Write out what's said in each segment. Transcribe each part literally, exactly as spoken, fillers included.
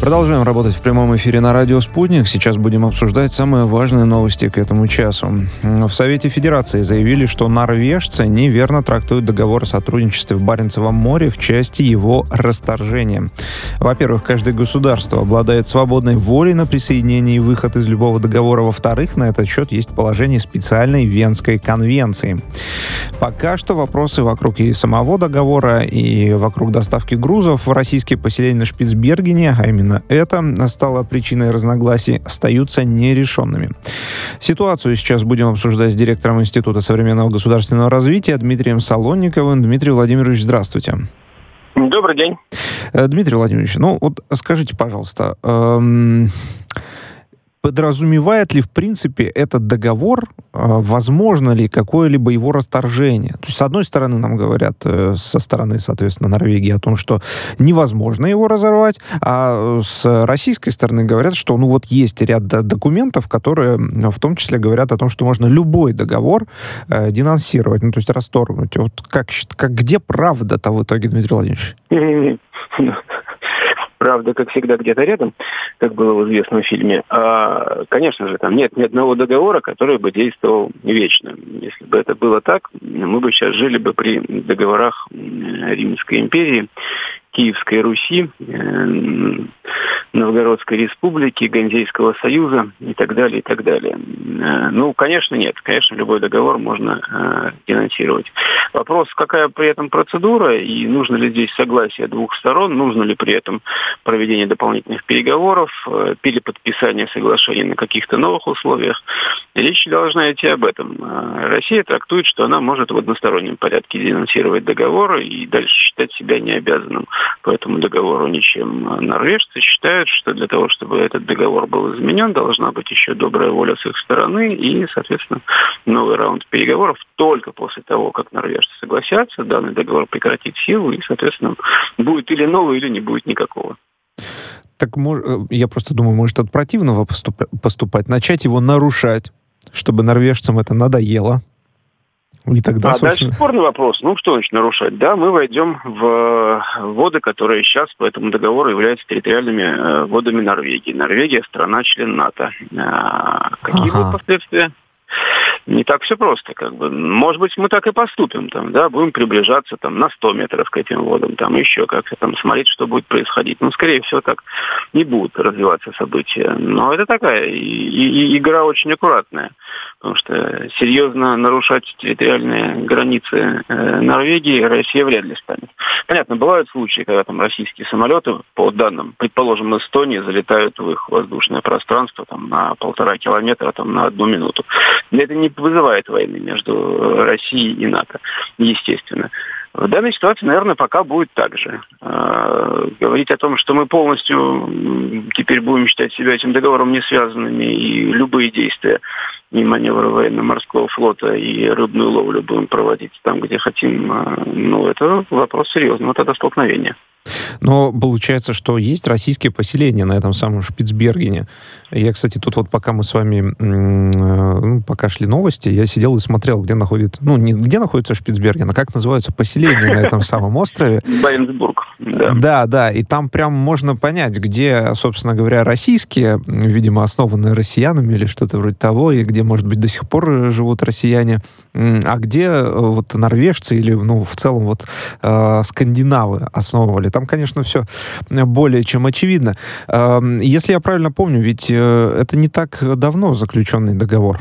Продолжаем работать в прямом эфире на радио «Спутник». Сейчас будем обсуждать самые важные новости к этому часу. В Совете Федерации заявили, что норвежцы неверно трактуют договор о сотрудничестве в Баренцевом море в части его расторжения. Во-первых, каждое государство обладает свободной волей на присоединение и выход из любого договора. Во-вторых, на этот счет есть положение специальной Венской конвенции. Пока что вопросы вокруг и самого договора, и вокруг доставки грузов в российские поселения на Шпицбергене, а именно это стало причиной разногласий, остаются нерешенными. Ситуацию сейчас будем обсуждать с директором Института современного государственного развития Дмитрием Солонниковым. Дмитрий Владимирович, здравствуйте. Добрый день. Дмитрий Владимирович, ну вот скажите, пожалуйста, эм... подразумевает ли, в принципе, этот договор, возможно ли какое-либо его расторжение? То есть, с одной стороны, нам говорят, со стороны, соответственно, Норвегии о том, что невозможно его разорвать, а с российской стороны говорят, что, ну, вот есть ряд документов, которые, в том числе, говорят о том, что можно любой договор э, денонсировать, ну, то есть расторгнуть. Вот как, как где правда-то в итоге, Дмитрий Владимирович? Правда, как всегда, где-то рядом, как было в известном фильме. А, конечно же, там нет ни одного договора, который бы действовал вечно. Если бы это было так, мы бы сейчас жили бы при договорах Римской империи, Киевской Руси, э, Новгородской республики, Ганзейского союза и так далее, и так далее. Э, ну, конечно, нет. Конечно, любой договор можно э, денонсировать. Вопрос, какая при этом процедура и нужно ли здесь согласие двух сторон, нужно ли при этом проведение дополнительных переговоров, э, переподписание соглашения на каких-то новых условиях. Речь должна идти об этом. Э, Россия трактует, что она может в одностороннем порядке денонсировать договор и дальше считать себя необязанным по этому договору ничем. Норвежцы считают, что для того, чтобы этот договор был изменен, должна быть еще добрая воля с их стороны и, соответственно, новый раунд переговоров. Только после того, как норвежцы согласятся, данный договор прекратит силу и, соответственно, будет или новый, или не будет никакого. Так я просто думаю, может от противного поступать, начать его нарушать, чтобы норвежцам это надоело. И тогда, а собственно... дальше спорный вопрос. Ну, что значит нарушать? Да, мы войдем в воды, которые сейчас по этому договору являются территориальными водами Норвегии. Норвегия — страна-член НАТО. А, какие ага. будут последствия? Не так все просто, как бы. Может быть, мы так и поступим, там, да, будем приближаться там на сто метров к этим водам, там, еще как-то там смотреть, что будет происходить. Ну, скорее всего, так не будут развиваться события. Но это такая и, и, игра очень аккуратная, потому что серьезно нарушать территориальные границы э, Норвегии Россия вряд ли станет. Понятно, бывают случаи, когда там российские самолеты, по данным, предположим, Эстонии, залетают в их воздушное пространство там, на полтора километра, там, на одну минуту. Это не вызывает войны между Россией и НАТО, естественно. В данной ситуации, наверное, пока будет так же. Э, говорить о том, что мы полностью теперь будем считать себя этим договором не связанными, и любые действия и маневры военно-морского флота, и рыбную ловлю будем проводить там, где хотим, э, ну, это вопрос серьезный. Вот это столкновение. Но получается, что есть российские поселения на этом самом Шпицбергене. Я, кстати, тут вот пока мы с вами, ну, пока шли новости, я сидел и смотрел, где находится, ну, не где находится Шпицберген, а как называются поселения на этом самом острове. Баренцбург, да. Да, да, и там прям можно понять, где, собственно говоря, российские, видимо, основанные россиянами или что-то вроде того, и где, может быть, до сих пор живут россияне, а где вот норвежцы или, ну, в целом вот э, скандинавы основывали. Там, конечно, все более чем очевидно. Э, если я правильно помню, ведь э, это не так давно заключенный договор.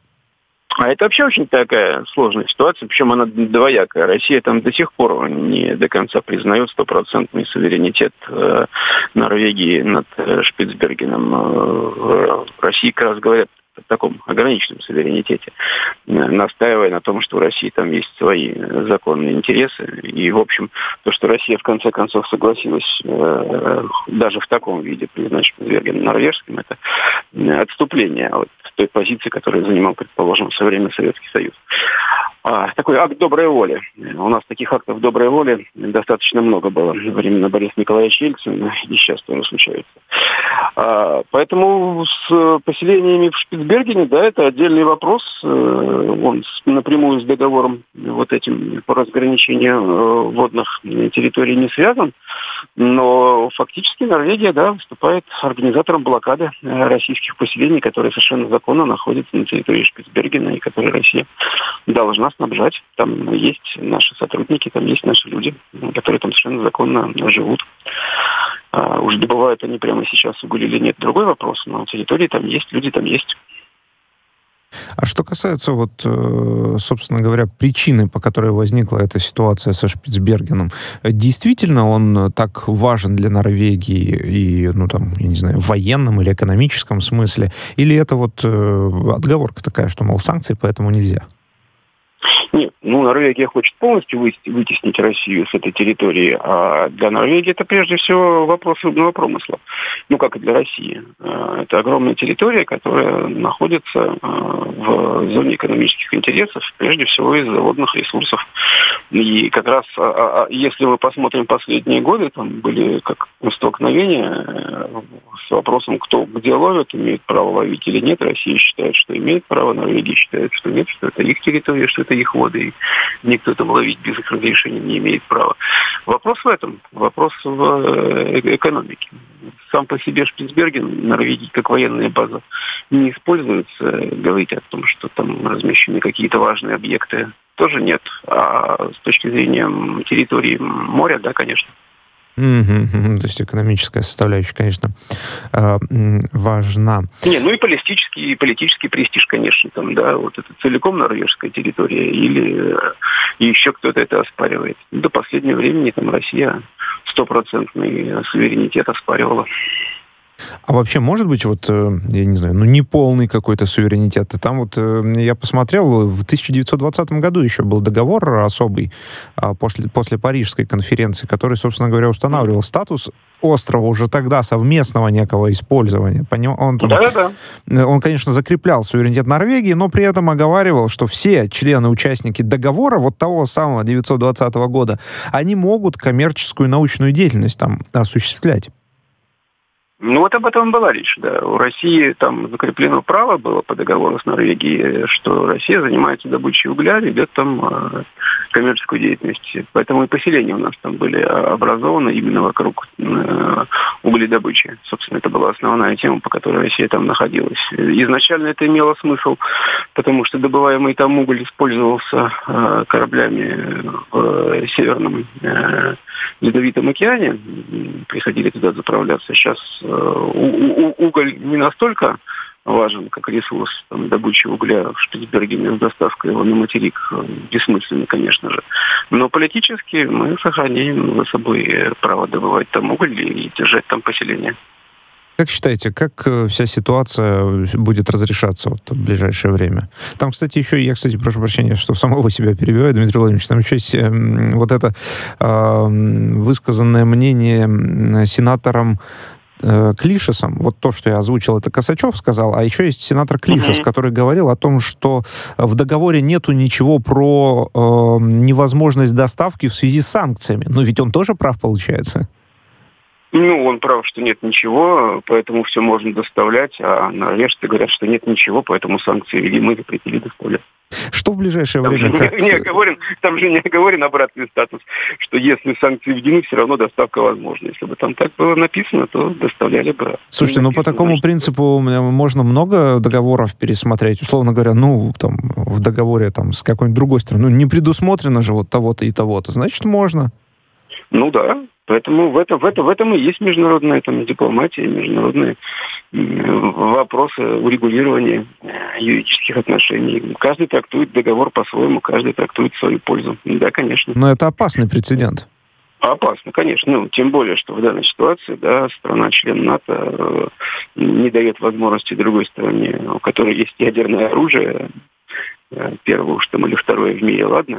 А это вообще очень такая сложная ситуация, причем она двоякая. Россия там до сих пор не до конца признает стопроцентный суверенитет э, Норвегии над э, Шпицбергеном. Э, в России как раз говорят в таком ограниченном суверенитете, настаивая на том, что у России там есть свои законные интересы. И, в общем, то, что Россия в конце концов согласилась э, даже в таком виде признать Шпицберген норвежским, это отступление от той позиции, которую занимал, предположим, в свое время Советский Союз. А, такой акт доброй воли. У нас таких актов доброй воли достаточно много было во времена Бориса Николаевича Ельцина, и сейчас тоже случается. А, поэтому с поселениями в Шпицбергене Шпицбергене, да, это отдельный вопрос. Он напрямую с договором вот этим по разграничению водных территорий не связан. Но фактически Норвегия, да, выступает организатором блокады российских поселений, которые совершенно законно находятся на территории Шпицбергена и которые Россия должна снабжать. Там есть наши сотрудники, там есть наши люди, которые там совершенно законно живут. А, уж добывают они прямо сейчас уголь или нет, другой вопрос, но территории там есть, люди там есть. А что касается, вот, собственно говоря, причины, по которой возникла эта ситуация со Шпицбергеном, действительно он так важен для Норвегии и, ну, там, я не знаю, в военном или экономическом смысле? Или это вот отговорка такая, что, мол, санкции, поэтому нельзя? Нет, ну, Норвегия хочет полностью вытеснить Россию с этой территории, а для Норвегии это прежде всего вопрос рыбного промысла. Ну, как и для России. Это огромная территория, которая находится в зоне экономических интересов, прежде всего из-за водных ресурсов. И как раз, если мы посмотрим последние годы, там были как столкновения с вопросом, кто где ловит, имеет право ловить или нет. Россия считает, что имеет право, Норвегия считает, что нет, что это их территория, что это их воды, и никто там ловить без их разрешения не имеет права. Вопрос в этом, вопрос в экономике. Сам по себе Шпицберген, Норвегии как военная база, не используется. Говорить о том, что там размещены какие-то важные объекты, тоже нет. А с точки зрения территории моря, да, конечно. Mm-hmm. То есть экономическая составляющая, конечно, важна. Не, ну и политический, и политический престиж, конечно, там, да, вот это целиком норвежская территория, или еще кто-то это оспаривает. До последнего времени там Россия стопроцентный суверенитет оспаривала. А вообще, может быть, вот, я не знаю, ну, неполный какой-то суверенитет? Там вот, я посмотрел, в тысяча девятьсот двадцатом году еще был договор особый после, после Парижской конференции, который, собственно говоря, устанавливал статус острова уже тогда совместного некого использования. Он, там, да, да. он, конечно, закреплял суверенитет Норвегии, но при этом оговаривал, что все члены-участники договора вот того самого девятьсот двадцатого года, они могут коммерческую и научную деятельность там осуществлять. Ну, вот об этом была речь, да. У России там закреплено право было по договору с Норвегией, что Россия занимается добычей угля, ведет там э, коммерческую деятельность. Поэтому и поселения у нас там были образованы именно вокруг э, угледобычи. Собственно, это была основная тема, по которой Россия там находилась. Изначально это имело смысл, потому что добываемый там уголь использовался э, кораблями в Северном э, Ледовитом океане. Приходили туда заправляться. Сейчас уголь не настолько важен, как ресурс там, добычи угля в Шпицбергене с доставкой его на материк. Бессмысленно, конечно же. Но политически мы сохраняем за собой право добывать там уголь и держать там поселение. Как считаете, как вся ситуация будет разрешаться вот в ближайшее время? Там, кстати, еще, я, кстати, прошу прощения, что самого себя перебиваю, Дмитрий Владимирович, там еще есть э, вот это э, высказанное мнение сенатором э, Клишесом, вот то, что я озвучил, это Косачев сказал, а еще есть сенатор Клишес, mm-hmm. который говорил о том, что в договоре нету ничего про э, невозможность доставки в связи с санкциями. Но ведь он тоже прав, получается. Ну, он прав, что нет ничего, поэтому все можно доставлять, а норвежцы говорят, что нет ничего, поэтому санкции ввели, мы запретили доставлять. Что в ближайшее там время? Же как... не, не оговорен, там же не оговорен обратный статус, что если санкции введены, все равно доставка возможна. Если бы там так было написано, то доставляли бы. Слушайте, ну по такому значит, принципу можно много договоров пересмотреть. Условно говоря, ну, там, в договоре там, с какой-нибудь другой страной, ну, не предусмотрено же вот того-то и того-то, значит, можно. Ну да. Поэтому в, это, в, это, в этом и есть международная там, дипломатия, международные вопросы урегулирования юридических отношений. Каждый трактует договор по-своему, каждый трактует в свою пользу. Да, конечно. Но это опасный прецедент. Опасно, конечно. Ну, тем более, что в данной ситуации, да, страна-член НАТО не дает возможности другой стране, у которой есть ядерное оружие, первое уж там или второе в мире, ладно,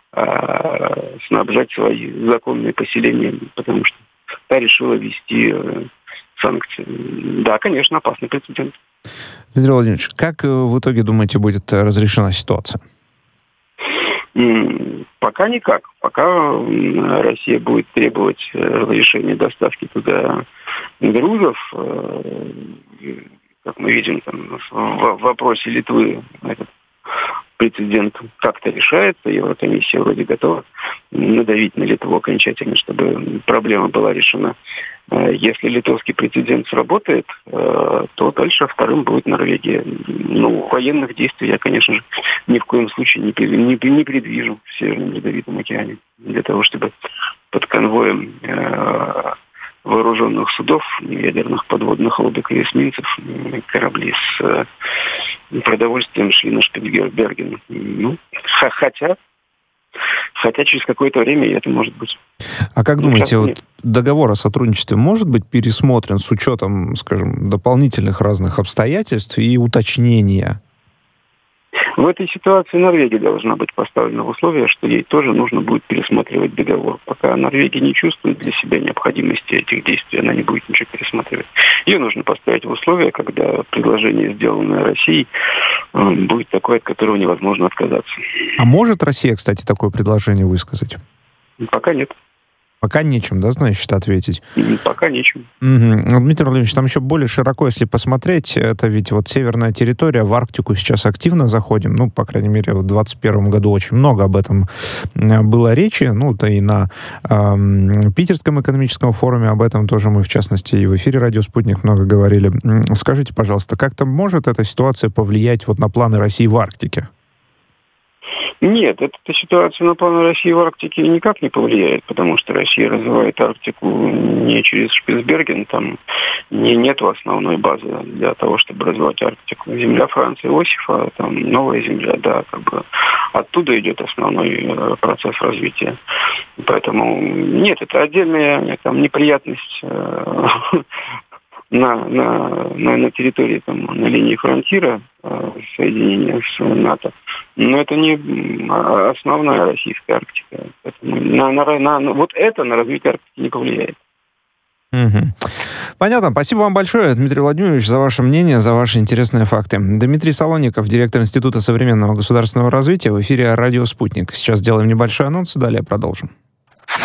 снабжать свои законные поселения, потому что та решила ввести санкции. Да, конечно, опасный прецедент. Дмитрий Владимирович, как в итоге, думаете, будет разрешена ситуация? Пока никак. Пока Россия будет требовать разрешения доставки туда грузов, как мы видим там, в вопросе Литвы, этот прецедент как-то решается. Еврокомиссия вроде готова надавить на Литву окончательно, чтобы проблема была решена. Если литовский прецедент сработает, то дальше вторым будет Норвегия. Ну, военных действий я, конечно же, ни в коем случае не, не, не предвижу в Северном Ледовитом океане. Для того, чтобы под конвоем э, вооруженных судов, ядерных подводных лодок и эсминцев, корабли с э, продовольствием шли на Шпицберген. Ну, хотя... Хотя через какое-то время это может быть. А как думаете, вот договор о сотрудничестве может быть пересмотрен с учетом, скажем, дополнительных разных обстоятельств и уточнения? В этой ситуации Норвегия должна быть поставлена в условие, что ей тоже нужно будет пересматривать договор. Пока Норвегия не чувствует для себя необходимости этих действий, она не будет ничего пересматривать. Ее нужно поставить в условие, когда предложение, сделанное Россией, будет такое, от которого невозможно отказаться. А может Россия, кстати, такое предложение высказать? Пока нет. Пока нечем, да, значит, ответить? Пока нечем. Угу. Дмитрий Владимирович, там еще более широко, если посмотреть, это ведь вот северная территория, в Арктику сейчас активно заходим, ну, по крайней мере, в двадцать первом году очень много об этом было речи, ну, да и на э, Питерском экономическом форуме об этом тоже мы, в частности, и в эфире «Радио Спутник» много говорили. Скажите, пожалуйста, как-то может эта ситуация повлиять вот на планы России в Арктике? Нет, эта ситуация на планы России в Арктике никак не повлияет, потому что Россия развивает Арктику не через Шпицберген, там не, нету основной базы для того, чтобы развивать Арктику. Земля Франца Иосифа, там новая земля, да, как бы оттуда идет основной процесс развития. Поэтому нет, это отдельная там неприятность на, на, на, на территории, там, на линии фронтира э, соединения с НАТО. Но это не основная российская Арктика. Поэтому на, на, на, вот это на развитие Арктики не повлияет. Угу. Понятно. Спасибо вам большое, Дмитрий Владимирович, за ваше мнение, за ваши интересные факты. Дмитрий Солонников, директор Института современного государственного развития, в эфире «Радио Спутник». Сейчас сделаем небольшой анонс, далее продолжим.